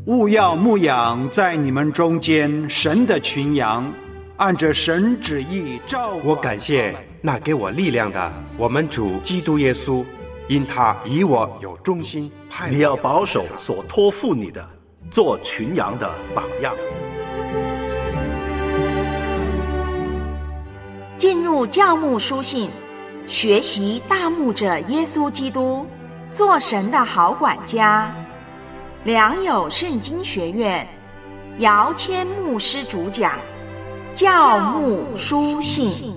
务要牧养在你们中间神的群羊，按着神旨意照管。 我感谢那给我力量的我们主基督耶稣，因他以我有忠心派。 你要保守所托付你的，做群羊的榜样。 进入教牧书信，学习大牧者耶稣基督，做神的好管家。良友圣经学院姚谦牧师主讲，教牧书信。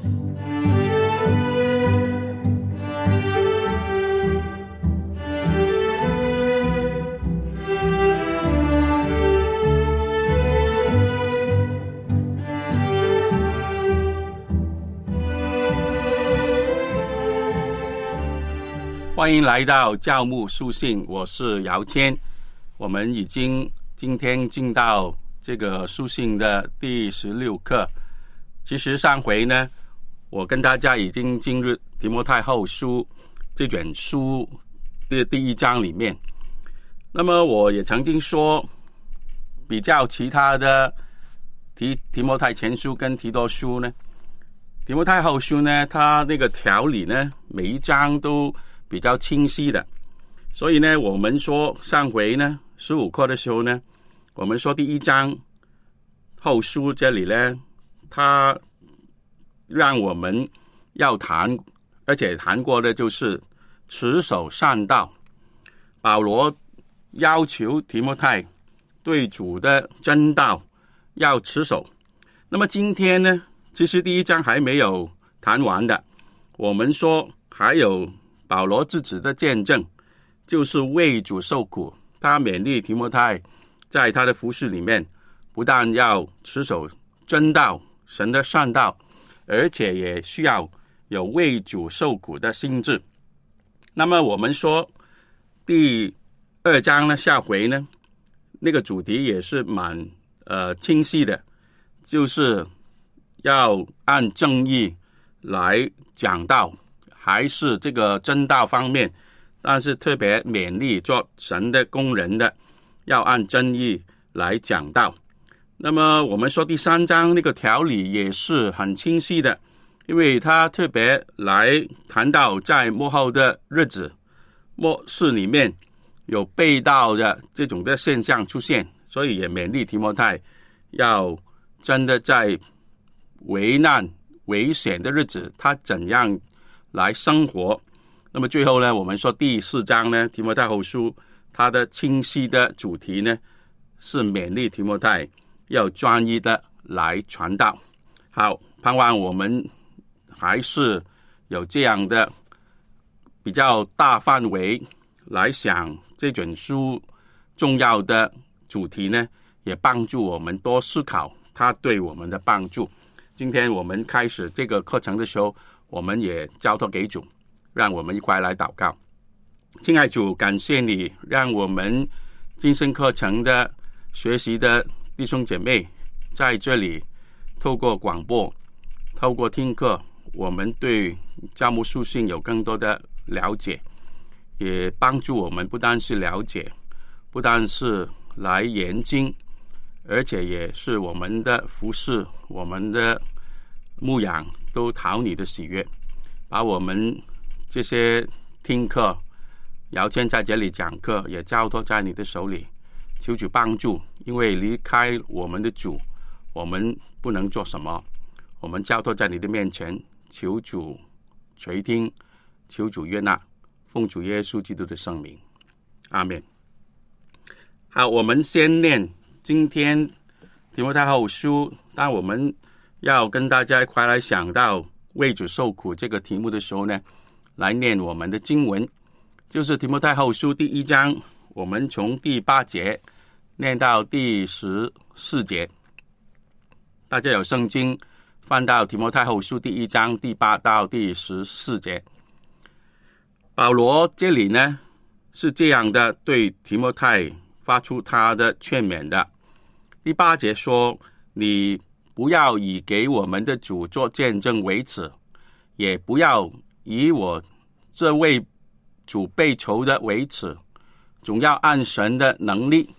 欢迎来到教牧书信，我是姚谦。我们已经今天进到这个书信的第16课。其实上回呢，我跟大家已经进入提摩太后书这卷书的第1章里面。那么我也曾经说，比较其他的提摩太前书跟提多书呢，提摩太后书呢，它那个条理呢，每一章都比较清晰的。所以呢，我们说上回呢15课的时候呢，我们说第1章后书这里呢，它让我们要谈，而且谈过的就是持守善道。保罗要求提摩太对主的真道要持守。那么今天呢，其实第1章还没有谈完的，我们说还有保罗自己的见证，就是为主受苦。他勉励提摩太在他的服事里面，不但要持守真道，神的善道，而且也需要有为主受苦的心志。那么我们说第2章呢，下回呢，那个主题也是蛮清晰的，就是要按正义来讲道，还是这个真道方面，但是特别勉励做神的工人的，要按真义来讲道。那么我们说第3章那个条理也是很清晰的，因为他特别来谈到在末后的日子，末世里面有背道的这种的现象出现，所以也勉励提摩太要真的在危难危险的日子，他怎样来生活。那么最后呢，我们说第4章呢，提摩太后书它的清晰的主题呢，是勉励提摩太要专一的来传道。好，盼望我们还是有这样的比较大范围来想这卷书重要的主题呢，也帮助我们多思考它对我们的帮助。今天我们开始这个课程的时候，我们也交托给主，让我们一块来祷告。亲爱主，感谢你让我们今生课程的学习的弟兄姐妹在这里透过广播，透过听课，我们对教牧书信有更多的了解，也帮助我们不但是了解，不但是来研经，而且也是我们的服事，我们的牧养都讨你的喜悦。把我们这些听课，姚谦在这里讲课，也交托在你的手里，求主帮助。因为离开我们的主，我们不能做什么，我们交托在你的面前，求主垂听，求主悦纳，奉主耶稣基督的圣名，阿们。好，我们先念今天提摩太后书。当我们要跟大家一块来想到为主受苦这个题目的时候呢，来念我们的经文，就是提摩太后书第1章，我们从第8节念到第14节。大家有圣经翻到提摩太后书第1章第8到第14节。保罗这里呢是这样的对提摩太发出他的劝勉的。第8节说，你不要以给我们的主做见证为耻，也不要以我这位主被囚的为耻，总要按神的能力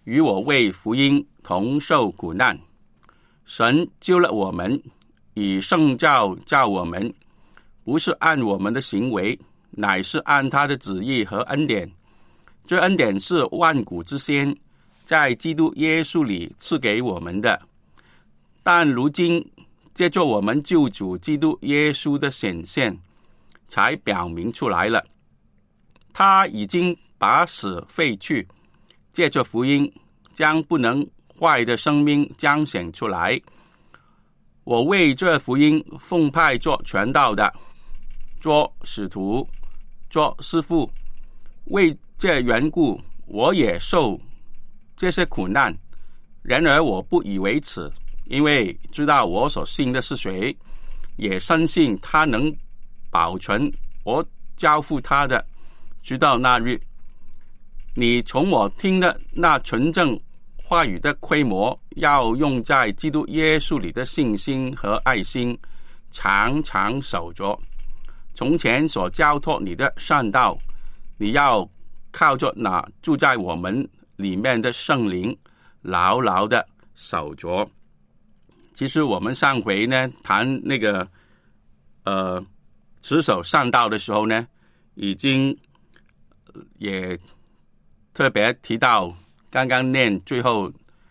与我为福音同受苦难。神救了我们，以圣召叫我们，不是按我们的行为，乃是按他的旨意和恩典。这恩典是万古之先在基督耶稣里赐给我们的，但如今借着我们救主基督耶稣的显现，才表明出来了。他已经把死废去，借着福音将不能坏的生命彰显出来。我为这福音奉派做传道的，做使徒，做师傅，为这缘故我也受这些苦难。然而我不以为耻，因为知道我所信的是谁，也深信他能保存我交付他的，直到那日。你从我听的那纯正话语的规模，要用在基督耶稣里的信心和爱心，常常守着。从前所交托你的善道，你要靠着那住在我们里面的圣灵，牢牢的守着。其实我们上回呢谈那个持守善道的时候呢，已经也特别提到刚刚念最后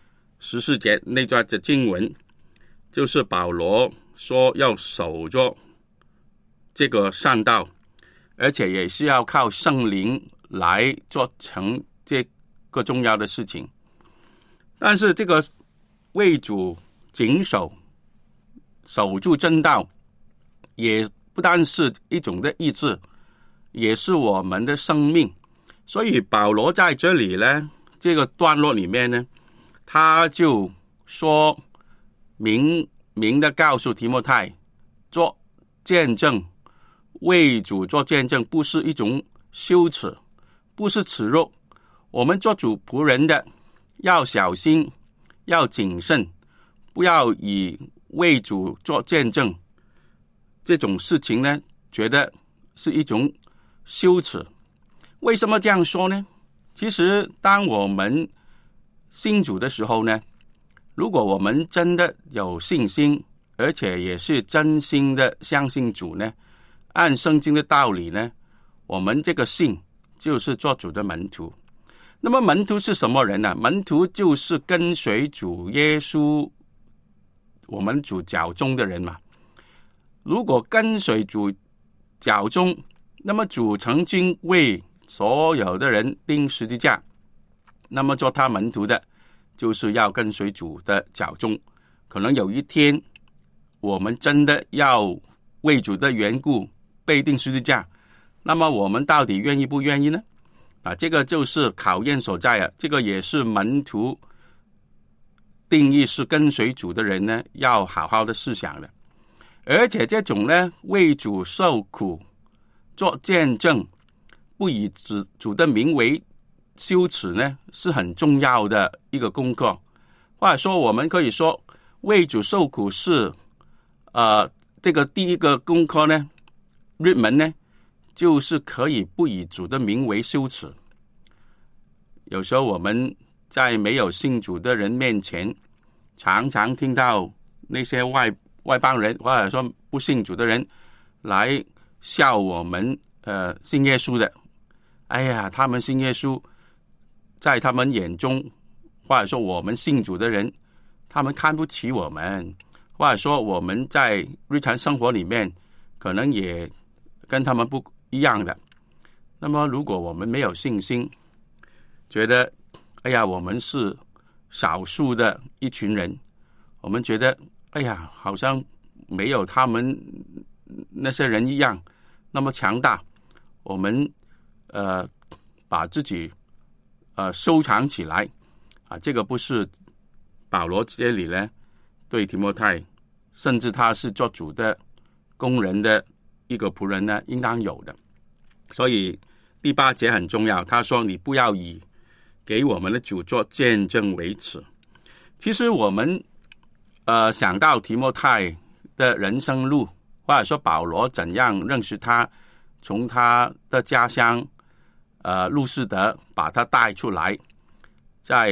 14节那段的经文，就是保罗说要守着这个善道，而且也是要靠圣灵来做成这个重要的事情。但是这个为主谨守住真道，也不单是一种的意志，也是我们的生命。所以保罗在这里呢，这个段落里面呢，他就说明的告诉提摩太，做见证，为主做见证，不是一种羞耻，不是耻辱。我们做主仆人的要小心，要谨慎，不要以为主做见证这种事情呢，觉得是一种羞耻。为什么这样说呢？其实当我们信主的时候呢，如果我们真的有信心，而且也是真心的相信主呢，按圣经的道理呢，我们这个信就是做主的门徒。那么门徒是什么人呢？门徒就是跟随主耶稣，我们主脚中的人嘛。如果跟随主脚中，那么主曾经为所有的人钉十字架，那么做他门徒的就是要跟随主的脚中。可能有一天我们真的要为主的缘故被钉十字架，那么我们到底愿意不愿意呢？这个就是考验所在啊。这个也是门徒定义是跟随主的人呢要好好的思想的。而且这种呢为主受苦做见证，不以主的名为羞耻呢，是很重要的一个功课。或者说我们可以说为主受苦是这个第一个功课呢，入门呢，就是可以不以主的名为羞耻。有时候我们在没有信主的人面前，常常听到那些外邦人或者说不信主的人来笑我们信耶稣的。哎呀，他们信耶稣，在他们眼中，或者说我们信主的人，他们看不起我们，或者说我们在日常生活里面可能也跟他们不一样的。那么如果我们没有信心，觉得哎呀我们是少数的一群人，我们觉得哎呀好像没有他们那些人一样那么强大，我们把自己收藏起来这个不是保罗这里呢对提摩太，甚至他是做主的工人的一个仆人呢应当有的。所以第8节很重要，他说你不要以给我们的主做见证为耻。其实我们想到提摩太的人生路，或者说保罗怎样认识他，从他的家乡路斯德把他带出来，在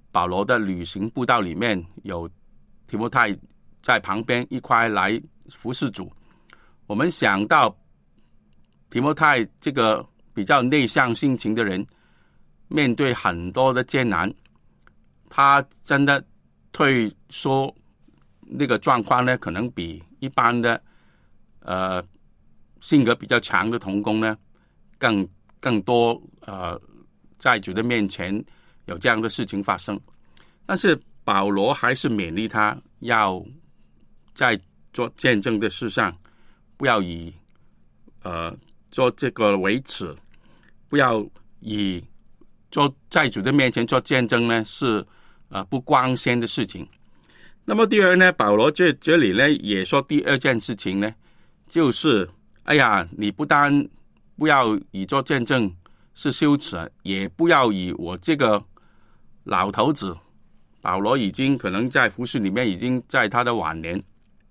保罗的旅行步道里面有提摩太在旁边一块来服侍主。我们想到提摩太这个比较内向性情的人，面对很多的艰难，他真的退缩那个状况呢，可能比一般的性格比较强的同工呢更多在主的面前有这样的事情发生。但是保罗还是勉励他要在做见证的事上不要以做这个为耻，不要以做在主的面前做见证呢是不光鲜的事情。那么第二呢，保罗这里呢也说第二件事情呢，就是你不单不要以做见证是羞耻，也不要以我这个老头子，保罗已经可能在服事里面已经在他的晚年，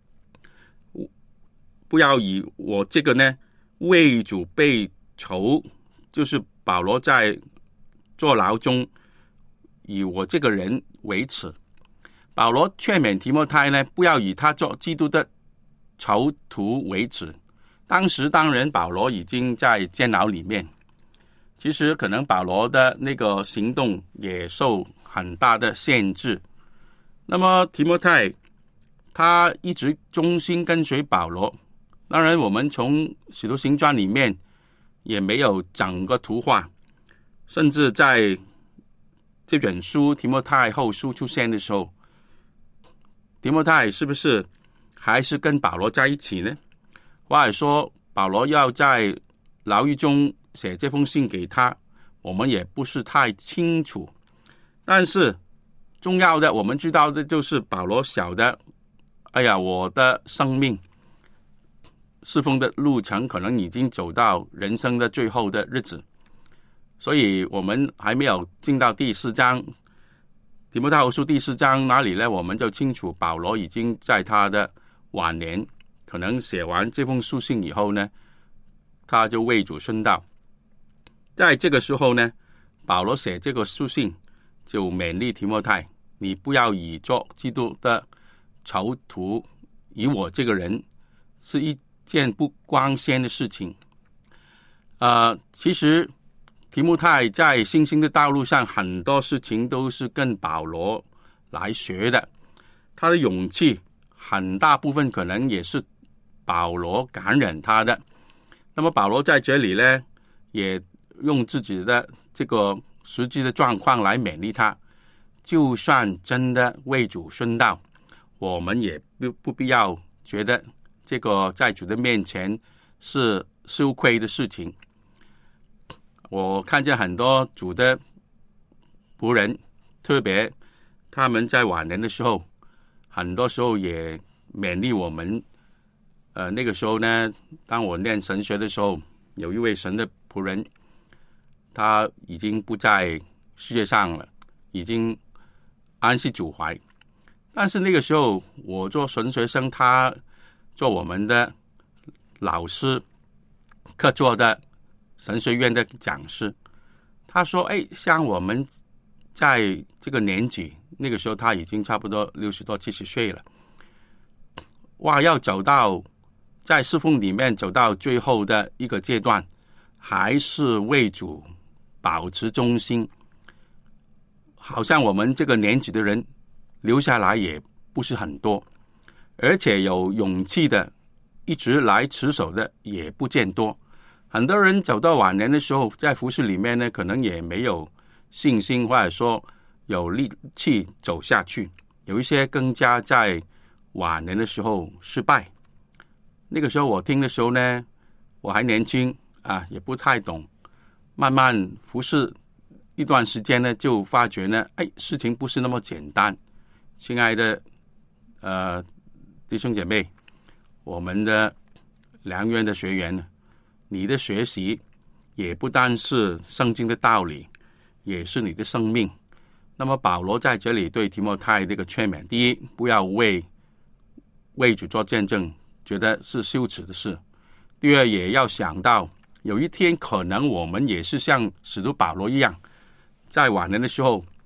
不要以我这个呢为主被囚，就是保罗在坐牢中以我这个人为耻。保罗劝勉提摩太呢，不要以他做基督的囚徒为耻。当时当然保罗已经在监牢里面，其实可能保罗的那个行动也受很大的限制。那么提摩太他一直忠心跟随保罗，当然我们从使徒行传里面也没有整个图画，甚至在这本书提摩太后书出现的时候，提摩太是不是还是跟保罗在一起呢？或者说保罗要在牢狱中写这封信给他，我们也不是太清楚。但是重要的我们知道的就是保罗晓得，我的生命侍奉的路程可能已经走到人生的最后的日子，所以我们还没有进到第4章提摩太后书第4章那里呢，我们就清楚保罗已经在他的晚年，可能写完这封书信以后呢，他就为主殉道。在这个时候呢，保罗写这个书信就勉励提摩太，你不要以做基督的囚徒，以我这个人是一件不光鲜的事情。其实提摩太在信心的道路上很多事情都是跟保罗来学的，他的勇气很大部分可能也是保罗感染他的。那么保罗在这里呢，也用自己的这个实际的状况来勉励他，就算真的为主殉道，我们也不必要觉得这个在主的面前是羞愧的事情。我看见很多主的仆人，特别他们在晚年的时候，很多时候也勉励我们。那个时候呢，当我念神学的时候，有一位神的仆人，他已经不在世界上了，已经安息主怀。但是那个时候我做神学生，他做我们的老师，客座的神学院的讲师。他说像我们在这个年纪，那个时候他已经差不多60多70岁了，要走到在侍奉里面走到最后的一个阶段，还是为主保持忠心。好像我们这个年纪的人留下来也不是很多，而且有勇气的一直来持守的也不见多。很多人走到晚年的时候，在服事里面呢，可能也没有信心，或者说有力气走下去。有一些更加在晚年的时候失败。那个时候我听的时候呢，我还年轻也不太懂，慢慢服事一段时间呢，就发觉呢，事情不是那么简单。亲爱的弟兄姐妹，我们的良缘的学员，你的学习也不单是圣经的道理，也是你的生命。那么保罗在这里对提摩太这个劝勉，第一，不要为主做见证觉得是羞耻的事；第二，也要想到有一天可能我们也是像使徒保罗一样，在晚年的时候，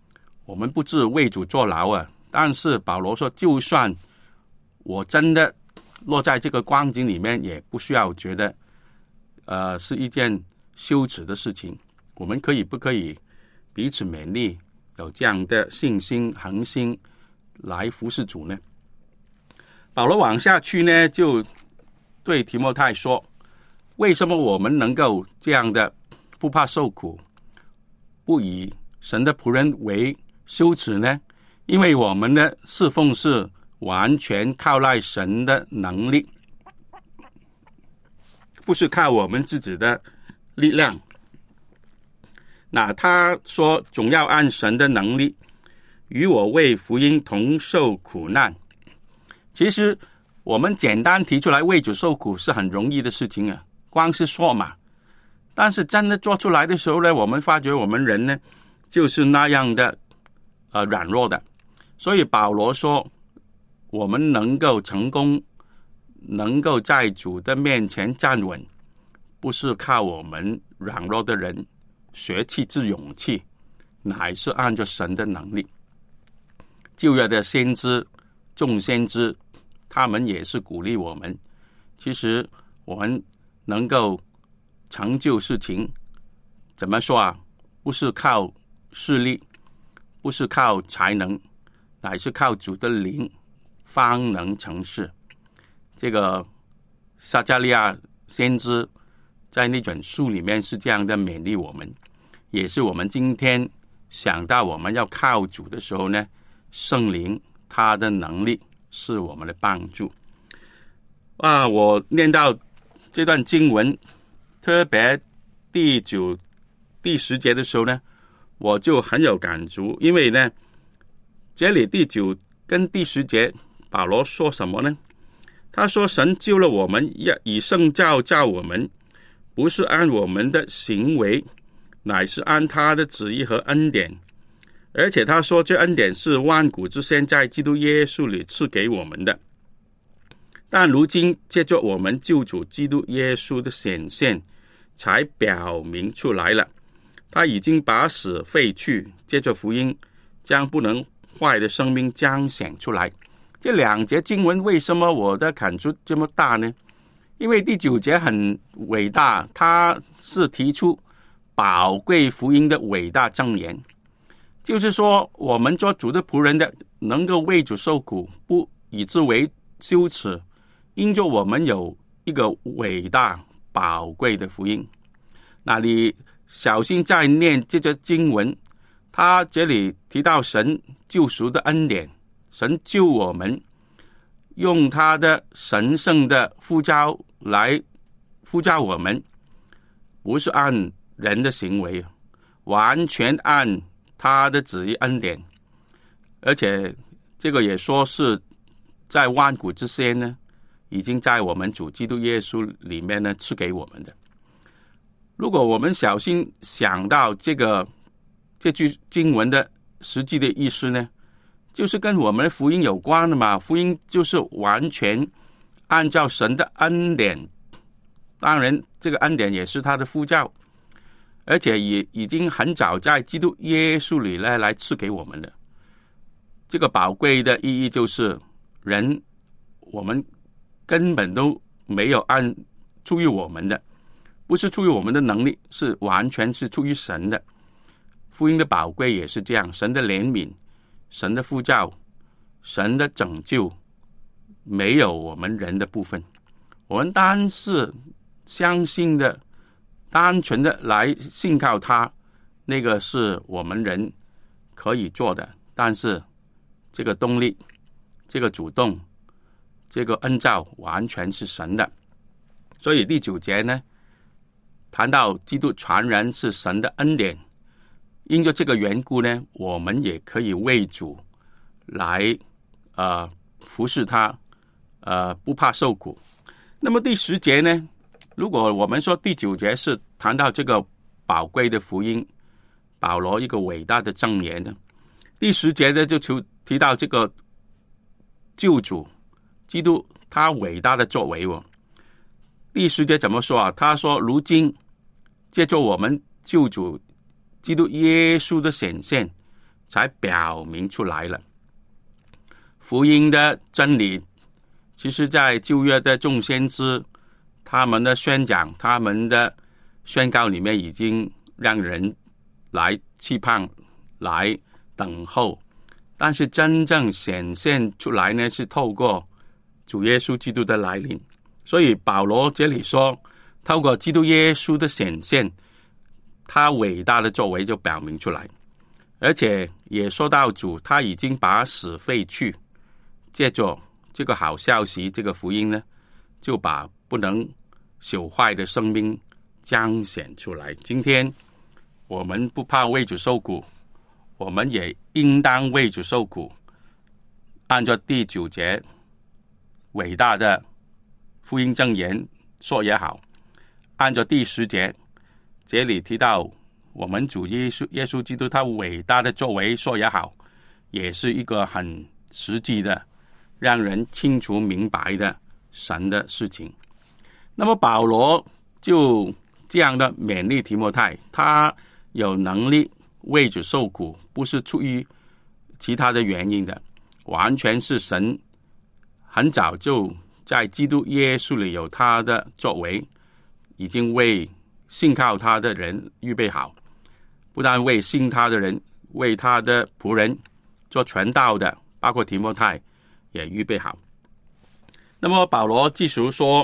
我们不是为主坐牢啊。但是保罗说，就算我真的落在这个光景里面，也不需要觉得是一件羞耻的事情。我们不可以彼此勉励，有这样的信心恒心来服侍主呢？保罗往下去呢，就对提摩太说，为什么我们能够这样的不怕受苦，不以神的仆人为羞耻呢？因为我们的侍奉是完全靠赖神的能力，不是靠我们自己的力量。那他说，总要按神的能力，与我为福音同受苦难。其实我们简单提出来为主受苦是很容易的事情啊，光是说嘛。但是真的做出来的时候呢，我们发觉我们人呢就是那样的软弱的。所以保罗说，我们能够成功，能够在主的面前站稳，不是靠我们软弱的人学气之勇气，乃是按照神的能力。旧约的先知众先知，他们也是鼓励我们，其实我们能够成就事情，怎么说啊？不是靠势力，不是靠才能，乃是靠主的灵方能成事。这个撒迦利亚先知在那本书里面是这样的勉励我们，也是我们今天想到我们要靠主的时候呢，圣灵他的能力是我们的帮助。我念到这段经文，特别第9、第10节的时候呢，我就很有感触。因为呢，这里第9跟第10节保罗说什么呢？他说，神救了我们，以圣召叫我们，不是按我们的行为，乃是按他的旨意和恩典。而且他说，这恩典是万古之先在基督耶稣里赐给我们的。但如今借着我们救主基督耶稣的显现，才表明出来了。他已经把死废去，借着福音将不能坏的生命彰显出来。这2节经文为什么我的感触这么大呢？因为第9节很伟大，它是提出宝贵福音的伟大证言，就是说我们做主的仆人的，能够为主受苦，不以之为羞耻，因着我们有一个伟大宝贵的福音。那你小心再念这个经文，他这里提到神救赎的恩典，神救我们，用他的神圣的呼召来呼召我们，不是按人的行为，完全按他的旨意恩典。而且这个也说是在万古之先呢，已经在我们主基督耶稣里面呢赐给我们的。如果我们小心想到这句经文的实际的意思呢，就是跟我们的福音有关的嘛。福音就是完全按照神的恩典，当然这个恩典也是他的呼召，而且也已经很早在基督耶稣里呢来赐给我们的。这个宝贵的意义就是人我们根本都没有出于我们的，不是出于我们的能力，是完全是出于神的。福音的宝贵也是这样，神的怜悯，神的呼召，神的拯救，没有我们人的部分。我们单是相信的，单纯的来信靠他，那个是我们人可以做的。但是这个动力，这个主动，这个恩召完全是神的。所以第9节呢，谈到基督传人是神的恩典，因着这个缘故呢，我们也可以为主来服侍他，不怕受苦。那么第10节呢，如果我们说第9节是谈到这个宝贵的福音，保罗一个伟大的证言呢，第10节呢就提到这个救主基督他伟大的作为。第10节怎么说啊？他说，如今借着我们救主基督耶稣的显现， 才表明出来了。福音的真理，其实在旧约的众先知他们的宣讲、他们的宣告里面，已经让人来期盼、来等候。但是真正显现出来呢，是透过主耶稣基督的来临。所以保罗这里说，透过基督耶稣的显现，他伟大的作为就表明出来，而且也说到主他已经把死废去，借着这个好消息，这个福音呢，就把不能朽坏的生命彰显出来。今天我们不怕为主受苦，我们也应当为主受苦。按照第9节伟大的福音箴言说也好，按照第10节这里提到我们主耶稣基督他伟大的作为说也好，也是一个很实际的让人清楚明白的神的事情。那么保罗就这样的勉励提摩太，他有能力为主受苦，不是出于其他的原因的，完全是神很早就在基督耶稣里有他的作为，已经为信靠他的人预备好，不但为信他的人，为他的仆人做传道的，包括提摩太也预备好。那么保罗继续说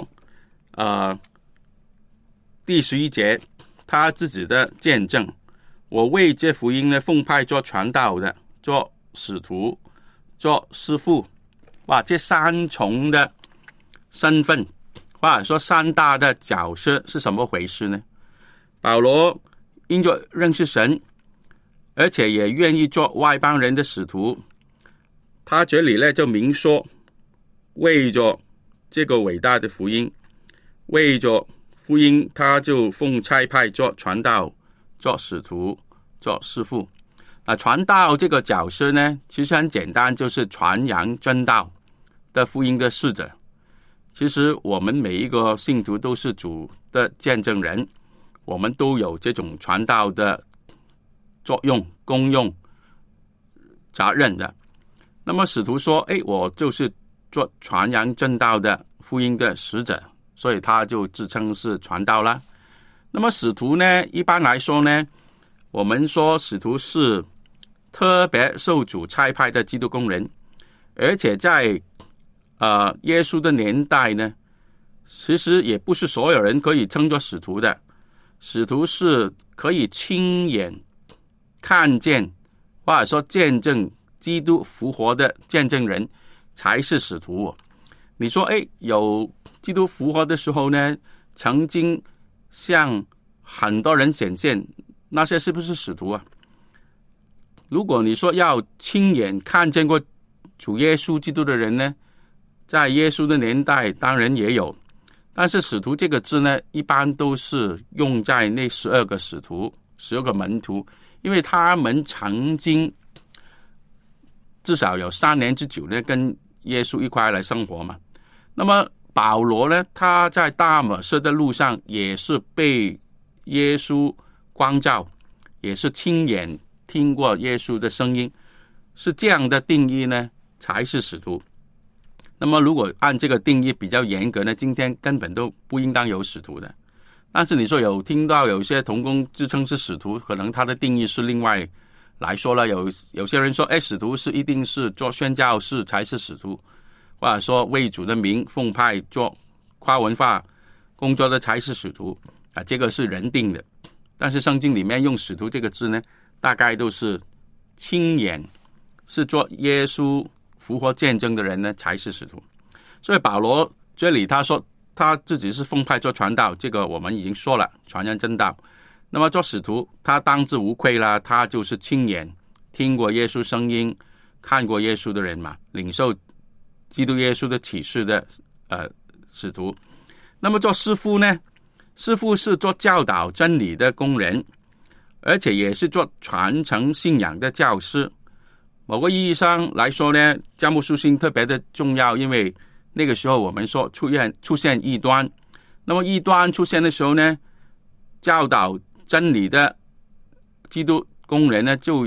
第11节他自己的见证，我为这福音呢奉派做传道的，做使徒，做师傅。哇，这3重的身份，或者说3大的角色是什么回事呢？保罗因着认识神，而且也愿意做外邦人的使徒，他这里呢就明说，为着这个伟大的福音，为着福音，他就奉差派做传道，做使徒，做师傅。传道这个角色呢，其实很简单，就是传扬真道的福音的使者。其实我们每一个信徒都是主的见证人，我们都有这种传道的作用、功用、责任的。那么使徒说，我就是做传扬真道的福音的使者，所以他就自称是传道啦。那么使徒呢，一般来说呢，我们说使徒是特别受主差派的基督工人，而且在耶稣的年代呢，其实也不是所有人可以称作使徒的。使徒是可以亲眼看见或者说见证基督复活的见证人才是使徒。你说有基督复活的时候呢，曾经向很多人显现，那些是不是使徒啊？如果你说要亲眼看见过主耶稣基督的人呢，在耶稣的年代当然也有，但是使徒这个字呢，一般都是用在那12个使徒、12个门徒，因为他们曾经至少有3年之久呢跟耶稣一块来生活嘛。那么保罗呢，他在大马色的路上也是被耶稣光照，也是亲眼听过耶稣的声音，是这样的定义呢才是使徒。那么如果按这个定义比较严格呢，今天根本都不应当有使徒的。但是你说有听到有些同工自称是使徒，可能他的定义是另外来说了。有些人说使徒是一定是做宣教士才是使徒，或者说为主的名奉派做跨文化工作的才是使徒这个是人定的。但是圣经里面用使徒这个字呢，大概都是亲眼是做耶稣复活见证的人呢才是使徒。所以保罗这里他说他自己是奉派做传道，这个我们已经说了，传扬真道。那么做使徒他当之无愧啦，他就是亲眼听过耶稣声音，看过耶稣的人嘛，领受基督耶稣的启示的使徒。那么做师傅呢，师傅是做教导真理的工人，而且也是做传承信仰的教师。某个意义上来说呢，教牧书信特别的重要，因为那个时候我们说出现异端。那么异端出现的时候呢，教导真理的基督工人呢就有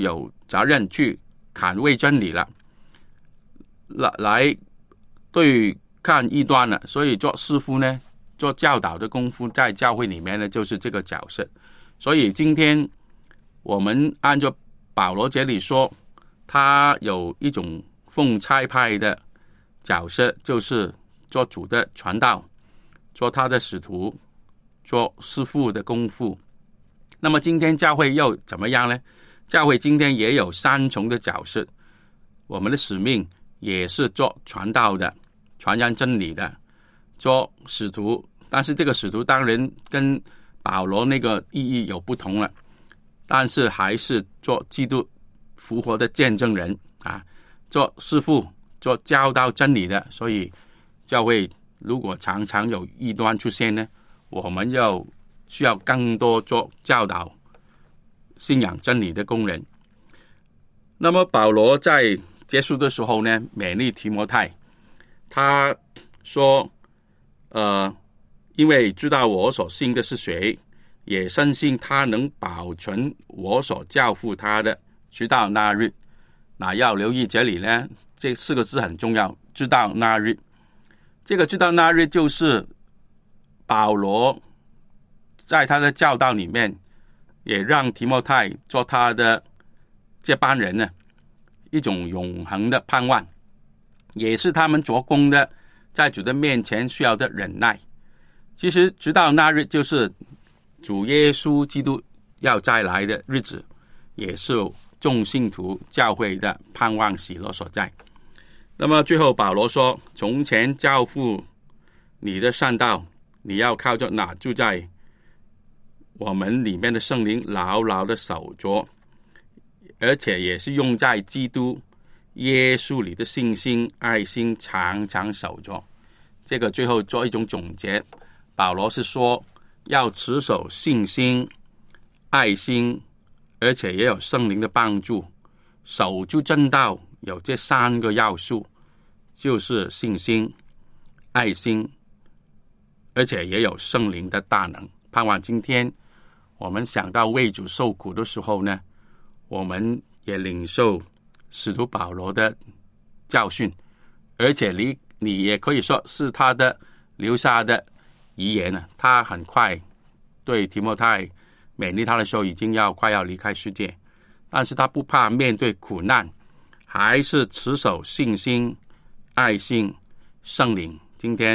责任去捍卫真理了，来对抗异端了。所以做师傅呢，做教导的功夫在教会里面呢，就是这个角色。所以今天我们按照保罗这里说，他有一种奉差派的角色，就是做主的传道，做他的使徒，做师傅的功夫。那么今天教会又怎么样呢？教会今天也有三重的角色，我们的使命也是做传道的，传扬真理的，做使徒。但是这个使徒当然跟保罗那个意义有不同了，但是还是做基督复活的见证人啊，做师傅，做教导真理的。所以教会如果常常有异端出现呢，我们要需要更多做教导信仰真理的工人。那么保罗在结束的时候呢，勉励提摩太，他说因为知道我所信的是谁，也深信他能保存我所交付他的，直到那日。那要留意这里呢，这4个字很重要，直到那日。这个直到那日就是保罗在他的教导里面，也让提摩太做他的接班人呢，一种永恒的盼望，也是他们做工的在主的面前需要的忍耐。其实直到那日就是主耶稣基督要再来的日子，也是众信徒教会的盼望喜乐所在。那么最后保罗说，从前交付你的善道，你要靠着那住在我们里面的圣灵牢牢的守着，而且也是用在基督耶稣里的信心爱心常常守着。这个最后做一种总结，保罗是说要持守信心爱心，而且也有圣灵的帮助，守住真道有这3个要素，就是信心爱心，而且也有圣灵的大能。盼望今天我们想到为主受苦的时候呢，我们也领受使徒保罗的教训，而且你也可以说是他的留下的遗言呢。他很快对提摩太勉励他的时候，已经快要离开世界，但是他不怕面对苦难，还是持守信心爱心圣灵。今天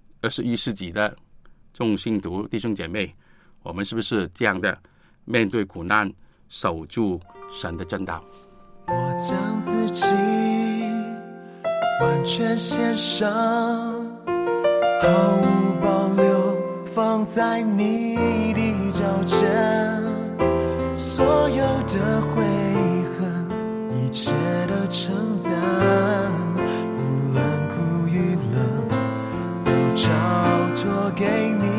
21世纪的众信徒弟兄姐妹，我们是不是这样的面对苦难，守住神的真道？ 我将自己完全献上，毫无保留放在你的脚前，所有的悔恨，一切的称赞，无论苦与乐，都交托给你。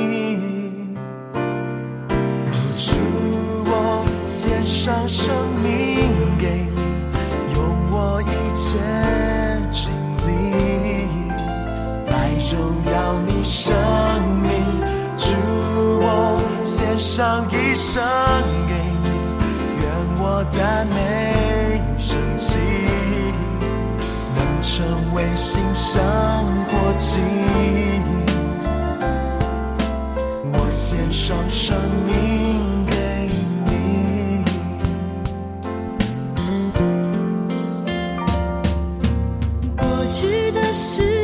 主，我献上生命给你，用我一切精力来荣耀你生命。主，我献上一生给你，愿我赞美神迹，能成为新生活记。我献上生命给你， 过去的事